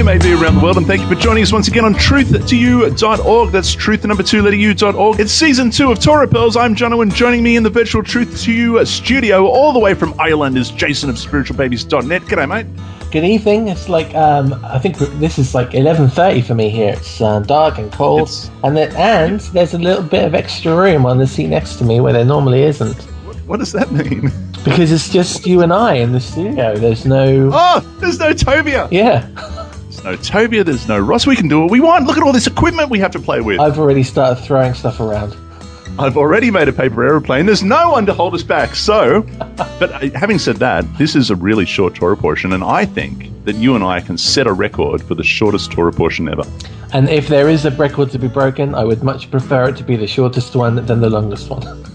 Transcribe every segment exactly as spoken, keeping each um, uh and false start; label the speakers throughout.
Speaker 1: may be around the world, and thank you for joining us once again on truth to you dot org. That's truth, the number two, letter U dot org. It's season two of Torah Pearls. I'm Jono, and joining me in the virtual Truth to You studio, all the way from Ireland, is Jason of spiritual babies dot net. G'day, mate.
Speaker 2: Good evening. It's like, um, I think this is like eleven thirty for me here. It's uh, dark and cold. It's, and then, and there's a little bit of extra room on the seat next to me where there normally isn't.
Speaker 1: What, what does that mean?
Speaker 2: Because it's just you and I in the studio. There's no...
Speaker 1: Oh, there's no Tobia.
Speaker 2: Yeah.
Speaker 1: There's no Tobia, there's no Ross. We can do what we want. Look at all this equipment we have to play with.
Speaker 2: I've already started throwing stuff around.
Speaker 1: I've already made a paper aeroplane. There's no one to hold us back. So, but having said that, this is a really short Torah portion, and I think that you and I can set a record for the shortest Torah portion ever.
Speaker 2: And if there is a record to be broken, I would much prefer it to be the shortest one than the longest one.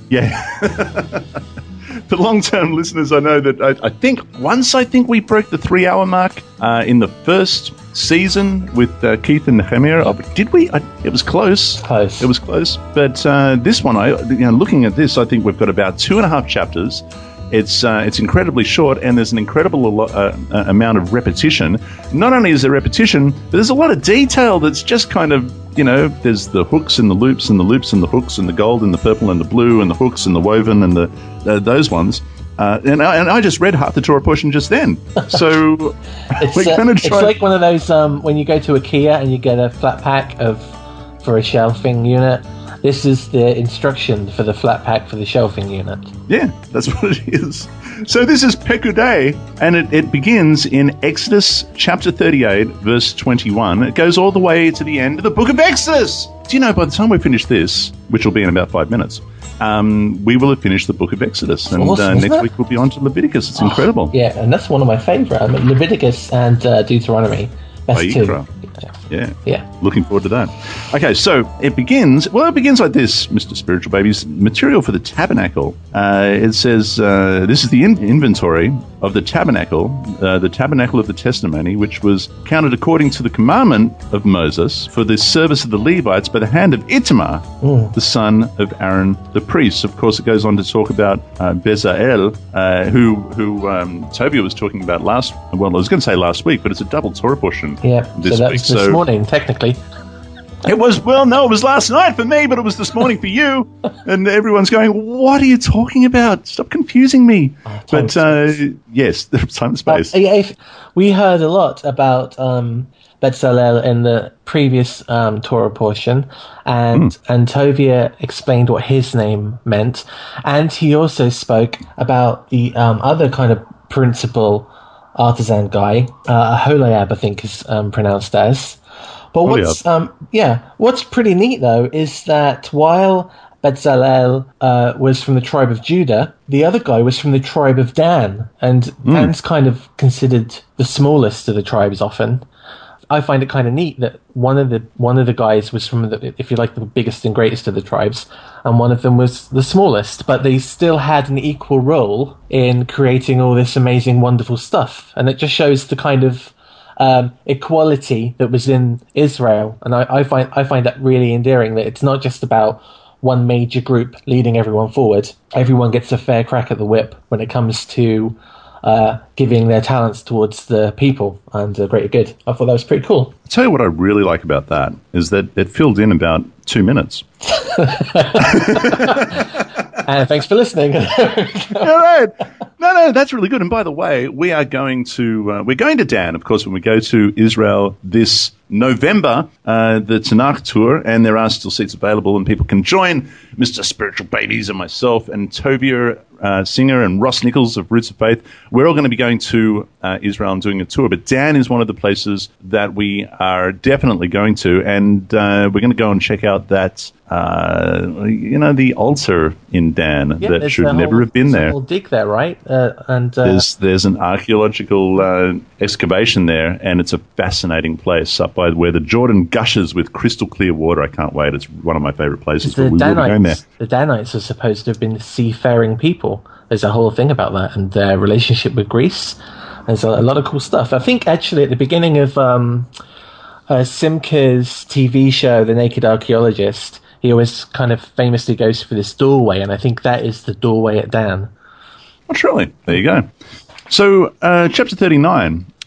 Speaker 1: Yeah. For long-term listeners, I know that I, I think once I think we broke the three-hour mark uh, in the first season with uh, Keith and Nehemiah. Oh, did we? I, it was close.
Speaker 2: Close.
Speaker 1: It was close. But uh, this one, I you know, looking at this, I think we've got about two and a half chapters. It's uh, it's incredibly short, and there's an incredible uh, uh, amount of repetition. Not only is there repetition, but there's a lot of detail that's just kind of, you know, there's the hooks and the loops and the loops and the hooks and the gold and the purple and the blue and the hooks and the woven and the uh, those ones. Uh, and, I, and I just read half the Torah portion just then. So
Speaker 2: it's,
Speaker 1: we're
Speaker 2: uh,
Speaker 1: going to
Speaker 2: it's
Speaker 1: try.
Speaker 2: like one of those um, when you go to IKEA and you get a flat pack of for a shelving unit. This is the instruction for the flat pack for the shelving unit.
Speaker 1: Yeah, that's what it is. So this is Pekudei, and it, it begins in Exodus chapter thirty-eight, verse twenty-one. It goes all the way to the end of the book of Exodus. Do you know, by the time we finish this, which will be in about five minutes, um, we will have finished the book of Exodus. And
Speaker 2: awesome,
Speaker 1: uh, next
Speaker 2: it?
Speaker 1: week we'll be on to Leviticus. It's
Speaker 2: oh,
Speaker 1: incredible.
Speaker 2: Yeah, and that's one of my favorite. I mean, Leviticus and uh, Deuteronomy. That's two.
Speaker 1: Yeah.
Speaker 2: Yeah.
Speaker 1: Looking forward to that. Okay, so it begins, well, it begins like this, Mister Spiritual Babies. Material for the tabernacle. Uh, it says, uh, this is the in- inventory of the tabernacle, uh, the tabernacle of the testimony, which was counted according to the commandment of Moses for the service of the Levites by the hand of Itamar, mm. the son of Aaron the priest. Of course, it goes on to talk about uh, Bezalel, uh, who, who um, Tobia was talking about last, well, I was going to say last week, but it's a double Torah portion.
Speaker 2: Yeah,
Speaker 1: this
Speaker 2: so that
Speaker 1: week.
Speaker 2: was this
Speaker 1: so,
Speaker 2: morning, technically.
Speaker 1: It was, well, no, it was last night for me, but it was this morning for you. And everyone's going, what are you talking about? Stop confusing me. Oh, but, uh, yes, there's time and space.
Speaker 2: Uh, if we heard a lot about um, Bezalel in the previous um, Torah portion, and, mm. and Tovia explained what his name meant. And he also spoke about the um, other kind of principal artisan guy, uh, Aholiab, I think is um, pronounced as. But what's um, yeah, what's pretty neat though is that while Bezalel uh, was from the tribe of Judah, the other guy was from the tribe of Dan, and mm. Dan's kind of considered the smallest of the tribes often. I find it kind of neat that one of the one of the guys was from the, if you like, the biggest and greatest of the tribes, and one of them was the smallest, but they still had an equal role in creating all this amazing, wonderful stuff, and it just shows the kind of Um, equality that was in Israel, and I, I find I find that really endearing. That it's not just about one major group leading everyone forward. Everyone gets a fair crack at the whip when it comes to uh, giving their talents towards the people and the greater good. I thought that was pretty cool.
Speaker 1: I'll tell you what I really like about that is that it filled in about two minutes.
Speaker 2: And thanks for listening.
Speaker 1: All right. No, no, that's really good. And by the way, we are going to uh, we're going to Dan, of course, when we go to Israel this November, uh, the Tanakh tour, and there are still seats available, and people can join Mister Spiritual Babies and myself and Tovia uh, Singer and Ross Nichols of Roots of Faith. We're all going to be going to uh, Israel and doing a tour, but Dan is one of the places that we are definitely going to, and uh, we're going to go and check out that. Uh, you know, the altar in Dan
Speaker 2: yeah,
Speaker 1: that should never
Speaker 2: whole,
Speaker 1: have been there.
Speaker 2: A whole dig there, right? Uh, and uh,
Speaker 1: there's there's an archaeological uh, excavation there, and it's a fascinating place up by where the Jordan gushes with crystal clear water. I can't wait. It's one of my favorite places.
Speaker 2: The
Speaker 1: but we
Speaker 2: Danites,
Speaker 1: will be going there.
Speaker 2: The Danites are supposed to have been seafaring people. There's a whole thing about that and their relationship with Greece. There's a, a lot of cool stuff. I think actually at the beginning of um, uh, Simca's T V show, The Naked Archaeologist, he always kind of famously goes for this doorway, and I think that is the doorway at Dan.
Speaker 1: Oh, truly. There you go. So, uh, chapter thirty-nine,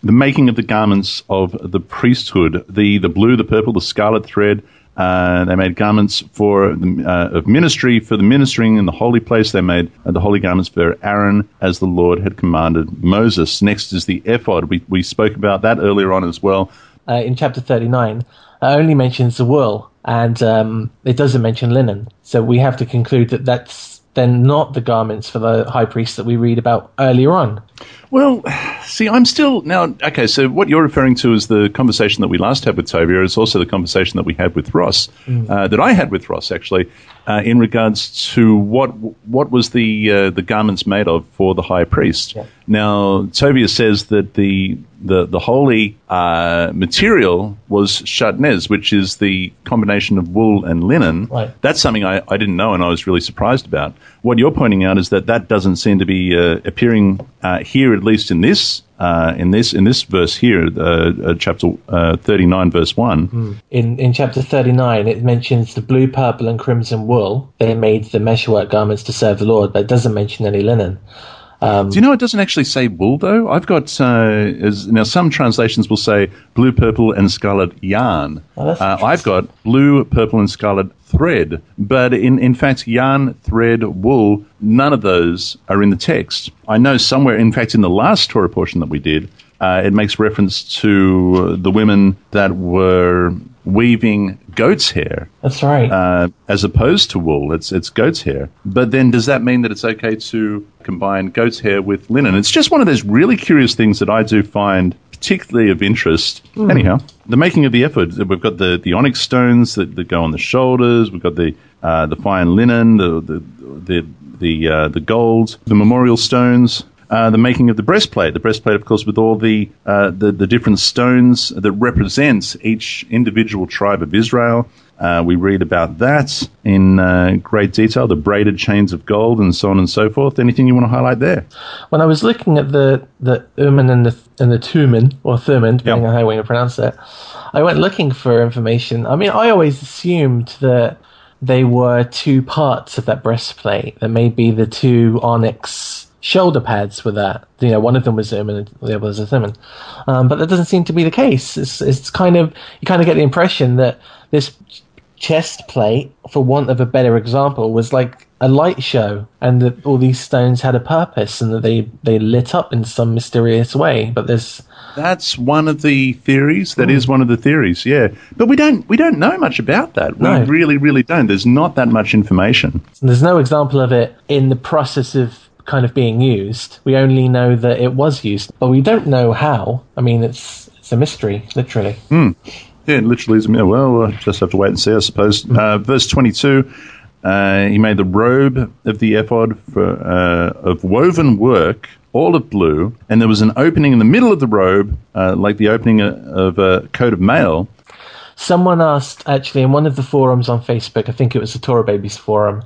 Speaker 1: the making of the garments of the priesthood, the, the blue, the purple, the scarlet thread. Uh, they made garments for the, uh, of ministry for the ministering in the holy place. They made uh, the holy garments for Aaron as the Lord had commanded Moses. Next is the ephod. We we spoke about that earlier on as well.
Speaker 2: Uh, in chapter thirty-nine, it only mentions the wool, and um, it doesn't mention linen. So we have to conclude that that's then not the garments for the high priest that we read about earlier on.
Speaker 1: Well, see, I'm still now, okay, so what you're referring to is the conversation that we last had with Tovia. It's also the conversation that we had with Ross, mm. uh, that I had with Ross, actually, uh, in regards to what what was the uh, the garments made of for the high priest. Yeah. Now, Tovia says that the the, the holy uh, material was shatnez, which is the combination of wool and linen.
Speaker 2: Right.
Speaker 1: That's something I, I didn't know and I was really surprised about. What you're pointing out is that that doesn't seem to be uh, appearing uh, here, at least in this uh, in this in this verse here, uh, uh, chapter uh, thirty-nine, verse one.
Speaker 2: Mm. In in chapter thirty-nine, it mentions the blue, purple, and crimson wool. They made the meshwork garments to serve the Lord, but it doesn't mention any linen. Um,
Speaker 1: Do you know it doesn't actually say wool, though? I've got, uh, as, now some translations will say blue, purple, and scarlet yarn.
Speaker 2: Oh, that's
Speaker 1: uh, I've got blue, purple, and scarlet thread. But in, in fact, yarn, thread, wool, none of those are in the text. I know somewhere, in fact, in the last Torah portion that we did, uh, it makes reference to the women that were weaving goat's hair.
Speaker 2: That's right.
Speaker 1: Uh, as opposed to wool, it's it's goat's hair. But then does that mean that it's okay to combine goat's hair with linen? It's just one of those really curious things that I do find particularly of interest. Mm. Anyhow, the making of the ephod, we've got the, the onyx stones that, that go on the shoulders. We've got the uh, the fine linen, the the the the, uh, the gold, the memorial stones. Uh, the making of the breastplate. The breastplate, of course, with all the, uh, the the different stones that represent each individual tribe of Israel. Uh, we read about that in uh, great detail, the braided chains of gold and so on and so forth. Anything you want to highlight there?
Speaker 2: When I was looking at the, the Uman and the and the Tumen, or Thumen, depending yep. on how you pronounce it, I went looking for information. I mean, I always assumed that they were two parts of that breastplate, that maybe the two onyx shoulder pads with that. You know, one of them was Uman and the other was a Thumen. Um, but that doesn't seem to be the case. It's, it's kind of, you kind of get the impression that this chest plate, for want of a better example, was like a light show, and that all these stones had a purpose and that they, they lit up in some mysterious way. But there's...
Speaker 1: That's one of the theories. That mm. is one of the theories, yeah. But we don't we don't know much about that. We no. really, really don't. There's not that much information.
Speaker 2: There's no example of it in the process of kind of being used. We only know that it was used, but we don't know how. I mean, it's it's a mystery, literally.
Speaker 1: Mm. Yeah, it literally is. Well, we'll just have to wait and see, I suppose. Mm. Uh, verse twenty-two, uh, he made the robe of the ephod for, uh, of woven work, all of blue, and there was an opening in the middle of the robe, uh, like the opening of a coat of mail.
Speaker 2: Someone asked, actually, in one of the forums on Facebook, I think it was the Torah Babies forum,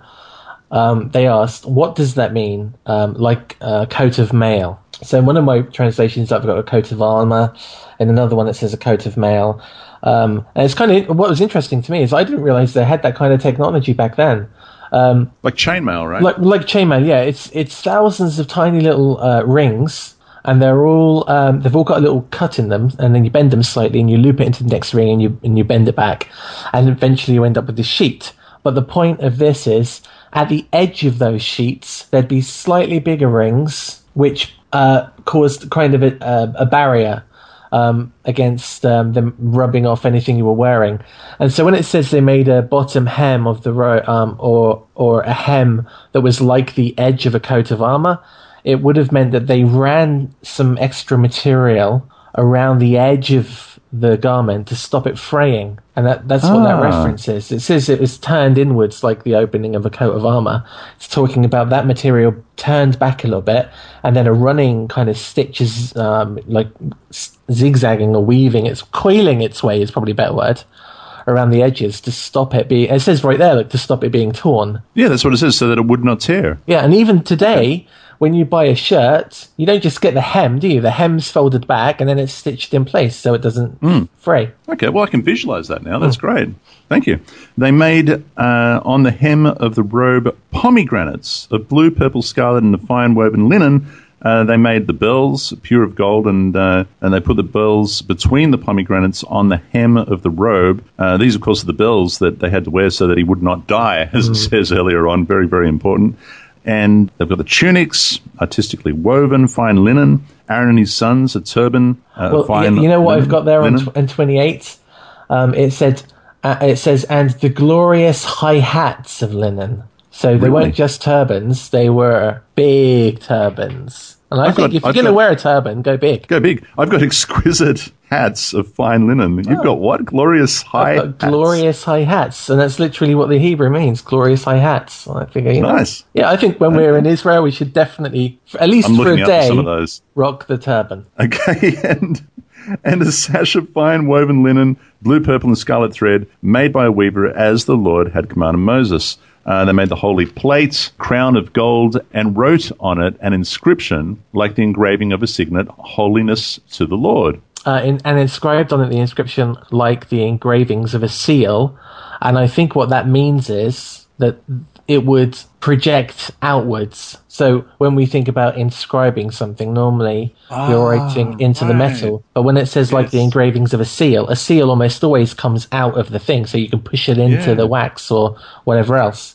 Speaker 2: Um, they asked, what does that mean, um, like a coat of mail? So in one of my translations, I've got a coat of armor, and another one that says a coat of mail. Um, and it's kind of, what was interesting to me is I didn't realize they had that kind of technology back then. Um,
Speaker 1: like chainmail, right?
Speaker 2: Like like chainmail, yeah. It's it's thousands of tiny little uh, rings, and they're all um, they've all got a little cut in them, and then you bend them slightly, and you loop it into the next ring, and you and you bend it back, and eventually you end up with this sheet. But the point of this is, at the edge of those sheets, there'd be slightly bigger rings, which uh, caused kind of a, a, a barrier um, against um, them rubbing off anything you were wearing. And so when it says they made a bottom hem of the ro- um, or or a hem that was like the edge of a coat of armor, it would have meant that they ran some extra material around the edge of the garment to stop it fraying. And that, that's what ah. that reference is. It says it was turned inwards like the opening of a coat of armor. It's talking about that material turned back a little bit, and then a running kind of stitches, um, like zigzagging or weaving, it's coiling its way is probably a better word, around the edges to stop it being, it says right there, like, to stop it being torn.
Speaker 1: Yeah, that's what it says, so that it would not tear.
Speaker 2: Yeah, and even today, when you buy a shirt, you don't just get the hem, do you? The hem's folded back and then it's stitched in place so it doesn't mm. fray.
Speaker 1: Okay, well, I can visualize that now. That's mm. great. Thank you. They made uh, on the hem of the robe pomegranates of blue, purple, scarlet, and a fine woven linen Uh, they made the bells pure of gold, and uh, and they put the bells between the pomegranates on the hem of the robe. Uh, these, of course, are the bells that they had to wear so that he would not die, as mm. it says earlier on. Very, very important. And they've got the tunics, artistically woven, fine linen. Aaron and his sons, a turban, uh,
Speaker 2: well,
Speaker 1: fine
Speaker 2: you know what
Speaker 1: linen,
Speaker 2: I've got there
Speaker 1: linen.
Speaker 2: on, tw- on twenty-eight? Um, it said, uh, it says, and the glorious high hats of linen. So they
Speaker 1: Really?
Speaker 2: weren't just turbans; they were big turbans. And I
Speaker 1: I've
Speaker 2: think
Speaker 1: got-
Speaker 2: if you're
Speaker 1: I've
Speaker 2: going to
Speaker 1: got-
Speaker 2: wear a turban, go big.
Speaker 1: Go big. I've got exquisite hats of fine linen. You've
Speaker 2: Oh.
Speaker 1: got what? Glorious high
Speaker 2: I've got
Speaker 1: hats.
Speaker 2: glorious high hats, and that's literally what the Hebrew means: glorious high hats. I figure, you know,
Speaker 1: Nice.
Speaker 2: yeah, I think when we're in Israel, we should definitely, at least
Speaker 1: I'm
Speaker 2: for a
Speaker 1: looking up for
Speaker 2: day,
Speaker 1: some of those.
Speaker 2: rock the turban.
Speaker 1: Okay, and and a sash of fine woven linen, blue, purple, and scarlet thread, made by a weaver as the Lord had commanded Moses. Uh, they made the holy plate, crown of gold, and wrote on it an inscription like the engraving of a signet, holiness to the Lord.
Speaker 2: Uh, in, and inscribed on it the inscription like the engravings of a seal. And I think what that means is that it would project outwards. So when we think about inscribing something, normally
Speaker 1: Ah,
Speaker 2: you're writing into the
Speaker 1: right.
Speaker 2: metal. But when it says like
Speaker 1: Yes.
Speaker 2: the engravings of a seal, a seal almost always comes out of the thing, so you can push it into
Speaker 1: Yeah.
Speaker 2: the wax or whatever else.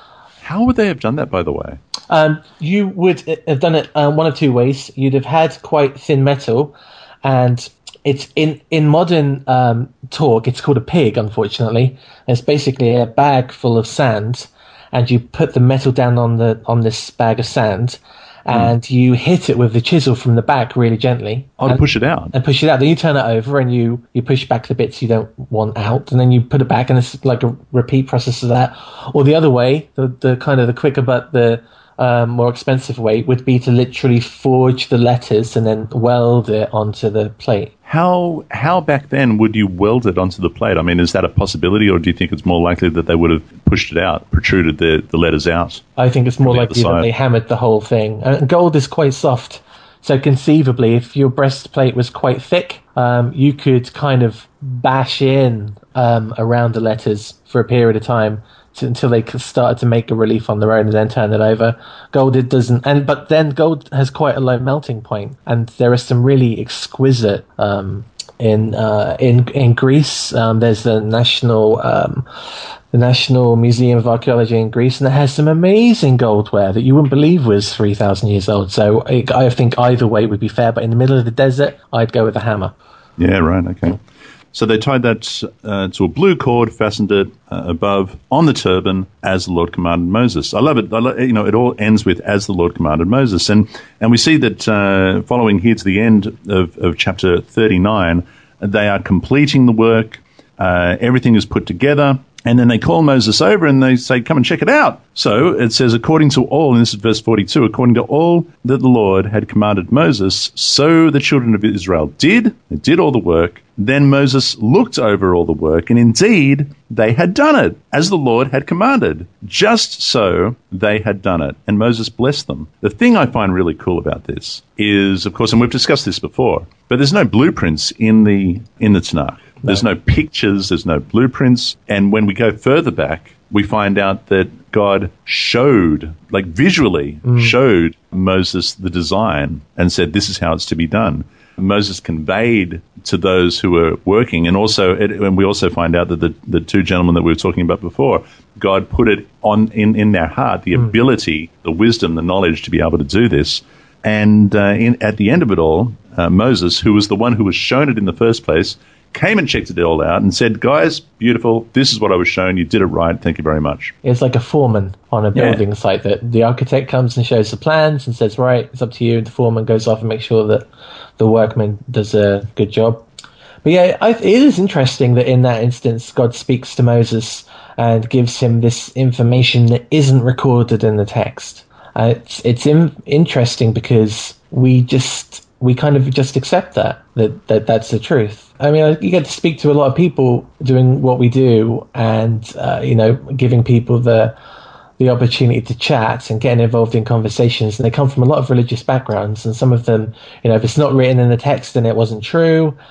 Speaker 1: How would they have done that, by the way?
Speaker 2: Um, you would have done it um, one of two ways. You'd have had quite thin metal, and it's in in modern um, talk. It's called a pig, unfortunately. It's basically a bag full of sand, and you put the metal down on the on this bag of sand, and mm. you hit it with the chisel from the back really gently.
Speaker 1: Oh,
Speaker 2: and,
Speaker 1: to push it out.
Speaker 2: And push it out. Then you turn it over and you, you push back the bits you don't want out, and then you put it back, and it's like a repeat process of that. Or the other way, the, the kind of the quicker but the um, more expensive way would be to literally forge the letters and then weld it onto the plate.
Speaker 1: How how back then would you weld it onto the plate? I mean, is that a possibility, or do you think it's more likely that they would have pushed it out, protruded the, the letters out?
Speaker 2: I think it's more
Speaker 1: From the
Speaker 2: likely
Speaker 1: other
Speaker 2: that
Speaker 1: side.
Speaker 2: they hammered the whole thing. And gold is quite soft, so conceivably, if your breastplate was quite thick, um, you could kind of bash in um, around the letters for a period of time to, until they could- started to make a relief on their own, and then turn it over. Gold, it doesn't, and but then gold has quite a low melting point, and there are some really exquisite um, in uh, in in Greece. Um, there's the national. Um, the National Museum of Archaeology in Greece, and it has some amazing goldware that you wouldn't believe was three thousand years old. So I, I think either way would be fair, but in the middle of the desert, I'd go with a hammer.
Speaker 1: Yeah, right, okay. So they tied that uh, to a blue cord, fastened it uh, above on the turban as the Lord commanded Moses. I love it. I lo- you know, it all ends with as the Lord commanded Moses, and and we see that uh, following here to the end of, of chapter thirty-nine, they are completing the work. Uh, everything is put together. And then they call Moses over and they say, come and check it out. So it says, according to all, and this is verse forty-two, according to all that the Lord had commanded Moses, so the children of Israel did. They did all the work. Then Moses looked over all the work, and indeed they had done it, as the Lord had commanded. Just so they had done it. And Moses blessed them. The thing I find really cool about this is, of course, and we've discussed this before, but there's no blueprints in the in the Tanakh. There's no pictures, there's no blueprints. And when we go further back, we find out that God showed, like visually mm. showed Moses the design and said, this is how it's to be done. Moses conveyed to those who were working, and also, it, and we also find out that the, the two gentlemen that we were talking about before, God put it on in, in their heart, the mm. ability, the wisdom, the knowledge to be able to do this. And uh, in, at the end of it all, uh, Moses, who was the one who was shown it in the first place, came and checked it all out and said, guys, beautiful, this is what I was shown, you did it right, thank you very much.
Speaker 2: It's like a foreman on a building yeah. site, that the architect comes and shows the plans and says, right, it's up to you. The foreman goes off and makes sure that the workman does a good job. But yeah, I, it is interesting that in that instance, God speaks to Moses and gives him this information that isn't recorded in the text. Uh, it's it's in, interesting because we just... we kind of just accept that, that, that that's the truth. I mean, you get to speak to a lot of people doing what we do, and, uh, you know, giving people the the opportunity to chat and getting involved in conversations. And they come from a lot of religious backgrounds, and some of them, you know, if it's not written in the text, then it wasn't true.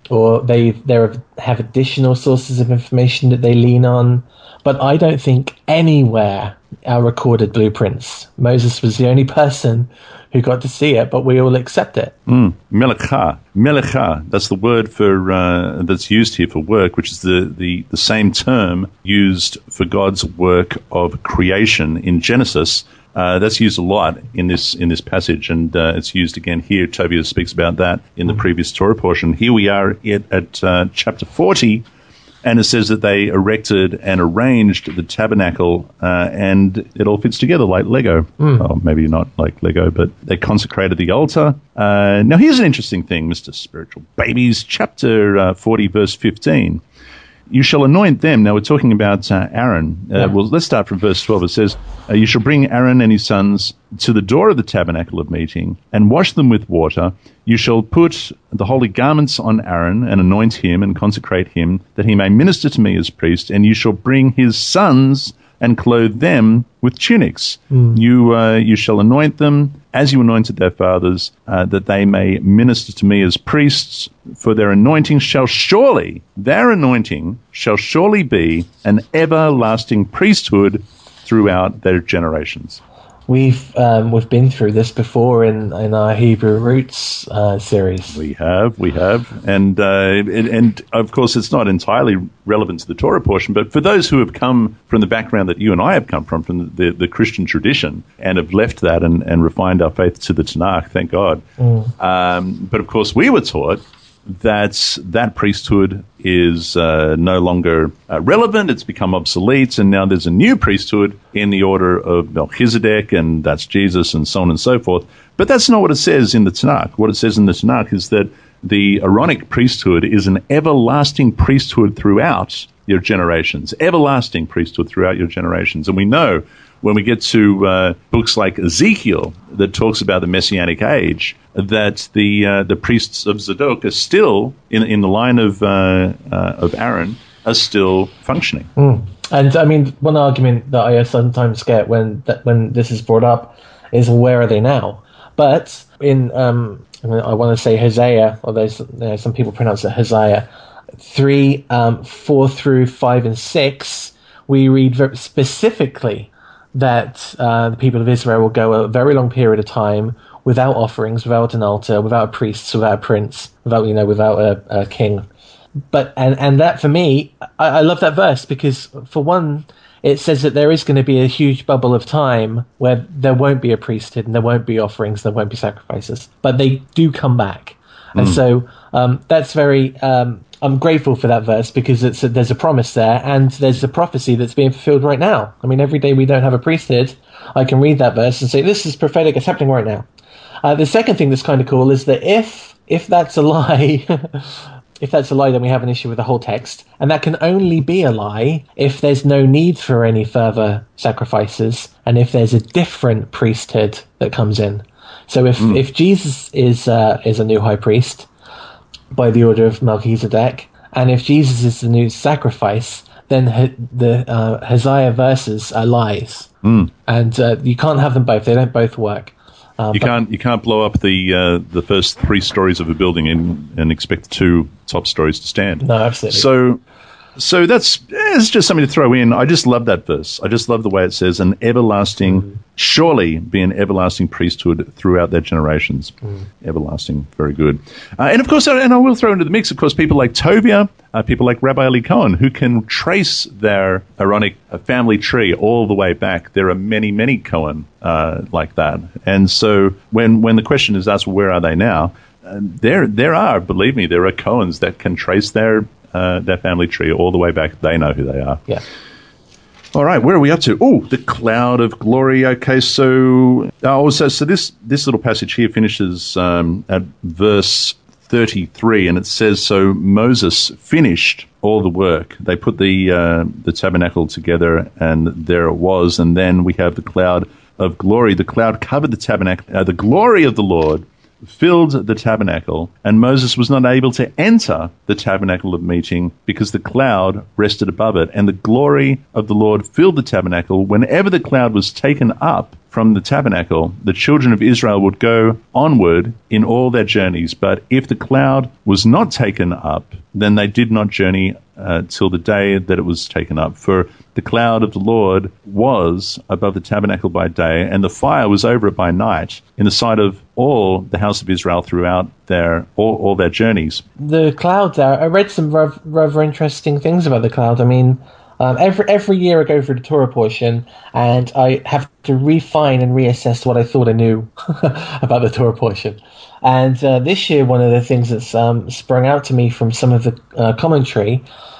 Speaker 2: or they they have additional sources of information that they lean on. But I don't think anywhere are recorded blueprints. Moses was the only person who got to see it, but we all accept it.
Speaker 1: Mm. Melekha. Melekha, that's the word for uh, that's used here for work, which is the, the, the same term used for God's work of creation in Genesis. Uh, that's used a lot in this in this passage, and uh, it's used again here. Tobias speaks about that in the previous Torah portion. Here we are at, at uh, chapter forty, and it says that they erected and arranged the tabernacle, uh, and it all fits together like Lego. Mm. Well, maybe not like Lego, but they consecrated the altar. Uh, now, here's an interesting thing, Mister Spiritual Babies, chapter uh, forty, verse fifteen. You shall anoint them. Now, we're talking about uh, Aaron. Uh, yeah. Well, let's start from verse twelve. It says, uh, you shall bring Aaron and his sons to the door of the tabernacle of meeting and wash them with water. You shall put the holy garments on Aaron and anoint him and consecrate him, that he may minister to me as priest. And you shall bring his sons and clothe them with tunics. Mm. You uh, you shall anoint them as you anointed their fathers, uh, that they may minister to me as priests. For their anointing shall surely, their anointing shall surely be an everlasting priesthood throughout their generations.
Speaker 2: We've um, we've been through this before in, in our Hebrew Roots uh, series.
Speaker 1: We have, we have, and, uh, and and of course it's not entirely relevant to the Torah portion, but for those who have come from the background that you and I have come from, from the, the Christian tradition, and have left that and, and refined our faith to the Tanakh, thank God. Mm. Um, but of course we were taught that that priesthood is uh, no longer uh, relevant. It's become obsolete, and now there's a new priesthood in the order of Melchizedek, and that's Jesus, and so on and so forth. But that's not what it says in the Tanakh. What it says in the Tanakh is that the Aaronic priesthood is an everlasting priesthood throughout your generations, everlasting priesthood throughout your generations. And we know when we get to uh, books like Ezekiel that talks about the Messianic age, that the uh, the priests of Zadok are still, in in the line of uh, uh, of Aaron, are still functioning.
Speaker 2: Mm. And I mean, one argument that I sometimes get when that when this is brought up is, where are they now? But in um, I, mean, I want to say Hosea, although you know, some people pronounce it Hosea, three, um, four through five and six, we read very specifically that uh, the people of Israel will go a very long period of time without offerings, without an altar, without priests, without a prince, without, you know, without a, a king. But, and, and that for me, I, I love that verse because for one, it says that there is going to be a huge bubble of time where there won't be a priesthood and there won't be offerings, there won't be sacrifices, but they do come back. Mm. And so um, that's very, um, I'm grateful for that verse because it's a, there's a promise there and there's a prophecy that's being fulfilled right now. I mean, every day we don't have a priesthood, I can read that verse and say, this is prophetic, it's happening right now. Uh, the second thing that's kind of cool is that if if that's a lie, if that's a lie, then we have an issue with the whole text. And that can only be a lie if there's no need for any further sacrifices and if there's a different priesthood that comes in. So if, mm. if Jesus is uh, is a new high priest by the order of Melchizedek, and if Jesus is the new sacrifice, then the uh, Hosea verses are lies. Mm. And uh, you can't have them both. They don't both work. Uh,
Speaker 1: you can't you can't blow up the uh, the first three stories of a building and, and expect the two top stories to stand.
Speaker 2: No, absolutely.
Speaker 1: So so that's it's just something to throw in. I just love that verse. I just love the way it says, an everlasting, mm. surely be an everlasting priesthood throughout their generations. Mm. Everlasting, very good. Uh, and of course, and I will throw into the mix, of course, people like Tovia, uh, people like Rabbi Eli Cohen, who can trace their Aaronic family tree all the way back. There are many, many Cohen uh, like that. And so when when the question is asked, well, where are they now? Uh, there there are, believe me, there are Cohens that can trace their Uh, their family tree all the way back. They know who they are.
Speaker 2: Yeah.
Speaker 1: All right, where are we up to? Oh, the cloud of glory. Okay, so oh, so, so this this little passage here finishes um, at verse thirty-three, and it says, so Moses finished all the work. They put the uh, the tabernacle together, and there it was. And then we have the cloud of glory. The cloud covered the tabernacle. Uh, the glory of the Lord filled the tabernacle, and Moses was not able to enter the tabernacle of meeting because the cloud rested above it, and the glory of the Lord filled the tabernacle. Whenever the cloud was taken up from the tabernacle, the children of Israel would go onward in all their journeys. But if the cloud was not taken up, then they did not journey uh, till the day that it was taken up. For the cloud of the Lord was above the tabernacle by day, and the fire was over it by night, in the sight of all the house of Israel throughout their all, all their journeys.
Speaker 2: The cloud there, I read some rather, rather interesting things about the cloud. I mean, Um, every every year I go through the Torah portion, and I have to refine and reassess what I thought I knew about the Torah portion. And uh, this year, one of the things that's um, sprung out to me from some of the uh, commentary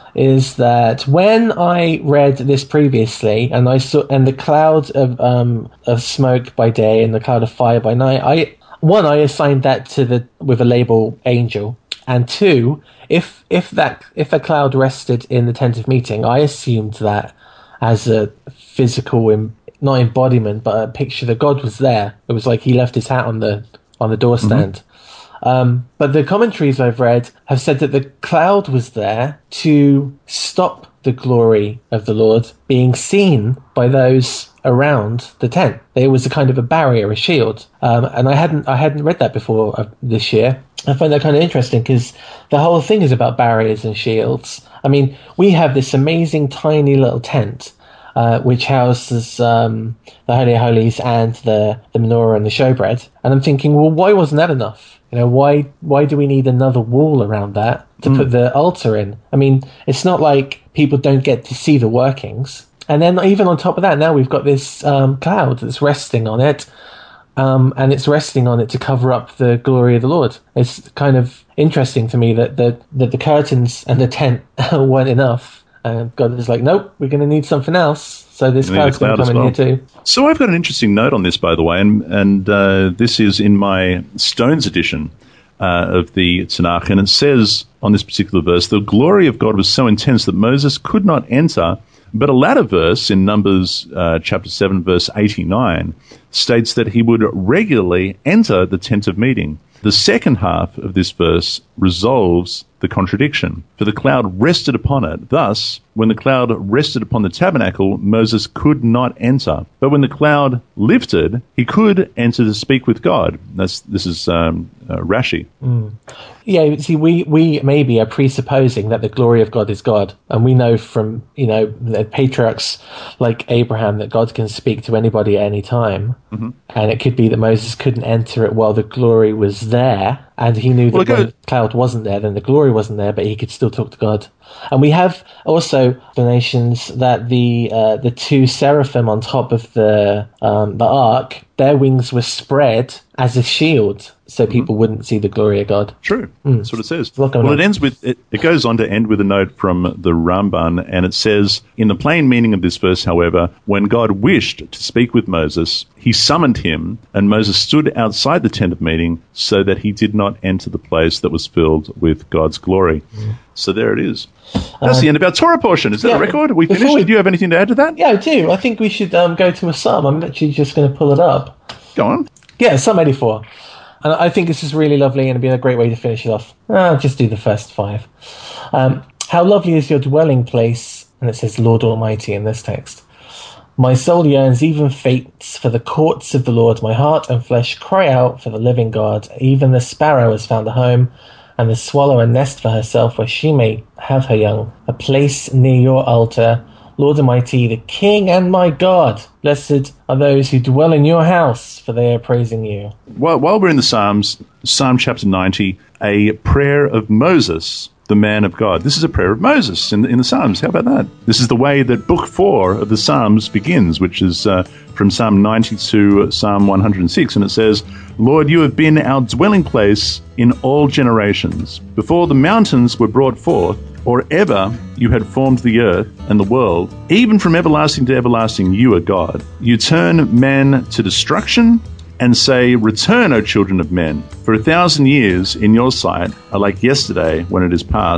Speaker 2: is that when I read this previously, and I saw and the cloud of um, of smoke by day and the cloud of fire by night, I one I assigned that to the with a label angel. And two, if if that if a cloud rested in the tent of meeting, I assumed that as a physical, not embodiment, but a picture that God was there. It was like he left his hat on the on the doorstand. Mm-hmm. Um, but the commentaries I've read have said that the cloud was there to stop the glory of the Lord being seen by those around the tent. There was a kind of a barrier, a shield, um, and I hadn't I hadn't read that before uh, this year. I find that kind of interesting because the whole thing is about barriers and shields. I mean, we have this amazing tiny little tent uh, which houses um, the Holy of Holies and the, the menorah and the showbread, and I'm thinking, well, why wasn't that enough? You know, why why do we need another wall around that to mm. put the altar in? I mean, it's not like people don't get to see the workings. And then even on top of that, now we've got this um, cloud that's resting on it, um, and it's resting on it to cover up the glory of the Lord. It's kind of interesting to me that the, that the curtains and the tent weren't enough. And God is like, nope, we're going to need something else. So this cloud's going to come in well. here too.
Speaker 1: So I've got an interesting note on this, by the way, and, and uh, this is in my Stones edition uh, of the Tanakh, and it says on this particular verse, the glory of God was so intense that Moses could not enter. But a latter verse in Numbers uh, chapter seven, verse eighty-nine, states that he would regularly enter the tent of meeting. The second half of this verse resolves the contradiction. For the cloud rested upon it. Thus, when the cloud rested upon the tabernacle, Moses could not enter. But when the cloud lifted, he could enter to speak with God. That's, this is um, uh, Rashi.
Speaker 2: Mm. Yeah, see, we, we maybe are presupposing that the glory of God is God. And we know from, you know, the patriarchs like Abraham that God can speak to anybody at any time. Mm-hmm. And it could be that Moses couldn't enter it while the glory was there. And he knew that well, when the cloud wasn't there, then the glory wasn't there, but he could still talk to God. And we have also explanations that the uh, the two seraphim on top of the um, the ark, their wings were spread as a shield, so people mm-hmm. wouldn't see the glory of God.
Speaker 1: True, mm. that's what it says. Well, on. it ends with it, it goes on to end with a note from the Ramban, and it says, in the plain meaning of this verse, however, when God wished to speak with Moses, he summoned him, and Moses stood outside the tent of meeting, so that he did not enter the place that was filled with God's glory. Mm. So there it is. That's uh, the end of our Torah portion. Is that yeah, a record? Are we finished? We, do you have anything to add to that?
Speaker 2: Yeah, I do. I think we should um, go to a psalm. I'm actually just going to pull it up.
Speaker 1: Go on.
Speaker 2: Yeah, Psalm eighty-four. And I think this is really lovely and it'd be a great way to finish it off. I'll just do the first five. Um, How lovely is your dwelling place, and it says Lord Almighty in this text. My soul yearns, even faints, for the courts of the Lord. My heart and flesh cry out for the living God. Even the sparrow has found a home, and the swallow a nest for herself where she may have her young. A place near your altar, Lord Almighty, the King and my God. Blessed are those who dwell in your house, for they are praising you.
Speaker 1: While, while we're in the Psalms, Psalm chapter ninety, a prayer of Moses, the man of God. This is a prayer of Moses in the, in the Psalms. How about that? This is the way that book four of the Psalms begins, which is uh, from Psalm ninety to Psalm one hundred six. And it says, Lord, you have been our dwelling place in all generations. Before the mountains were brought forth, or ever you had formed the earth and the world, even from everlasting to everlasting, you are God. You turn man to destruction and say, return, O children of men. For a thousand years in your sight are like yesterday when it is past,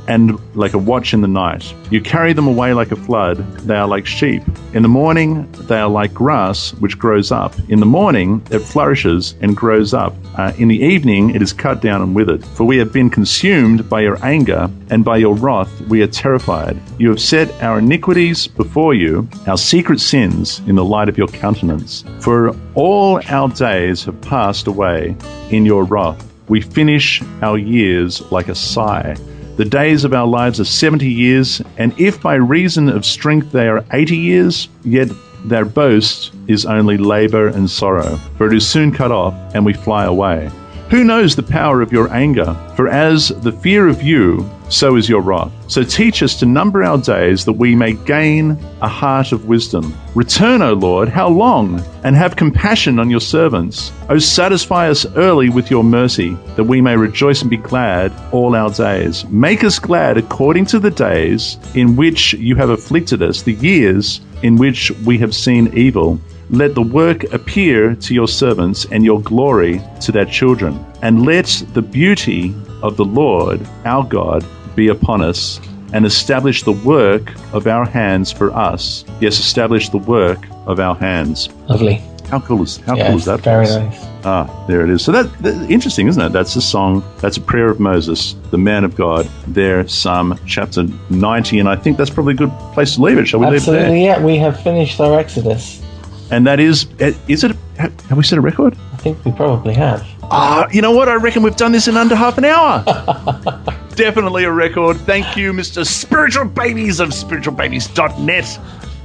Speaker 1: and like a watch in the night. You carry them away like a flood. They are like sheep. In the morning, they are like grass which grows up. In the morning, it flourishes and grows up. Uh, in the evening, it is cut down and withered. For we have been consumed by your anger, and by your wrath we are terrified. You have set our iniquities before you, our secret sins in the light of your countenance. For all our days have passed away in your wrath. We finish our years like a sigh. The days of our lives are seventy years, and if by reason of strength they are eighty years, yet their boast is only labor and sorrow, for it is soon cut off, and we fly away. Who knows the power of your anger? For as the fear of you, so is your wrath. So teach us to number our days, that we may gain a heart of wisdom. Return, O Lord, how long? And have compassion on your servants. O satisfy us early with your mercy, that we may rejoice and be glad all our days. Make us glad according to the days in which you have afflicted us, the years in which we have seen evil. Let the work appear to your servants, and your glory to their children. And let the beauty of the Lord, our God, be upon us, and establish the work of our hands for us. Yes, establish the work of our hands.
Speaker 2: Lovely.
Speaker 1: How cool is how
Speaker 2: yeah,
Speaker 1: cool is that?
Speaker 2: Very
Speaker 1: place?
Speaker 2: nice.
Speaker 1: Ah, there it is. So that, that interesting, isn't it? That's a song. That's a prayer of Moses, the man of God. There, Psalm chapter ninety, and I think that's probably a good place to leave it. Shall we
Speaker 2: Absolutely,
Speaker 1: leave it there?
Speaker 2: yeah. We have finished our Exodus.
Speaker 1: And that is, is it? Have we set a record?
Speaker 2: I think we probably have.
Speaker 1: Ah, you know what? I reckon we've done this in under half an hour. Definitely a record. Thank you, Mister Spiritual Babies of spiritual babies dot net.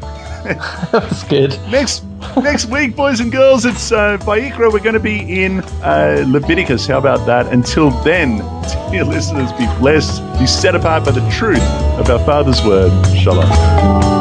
Speaker 2: That's good.
Speaker 1: Next next week, boys and girls, it's uh, Vayikra. We're going to be in uh, Leviticus. How about that? Until then, dear listeners, be blessed. Be set apart by the truth of our Father's word. Shalom.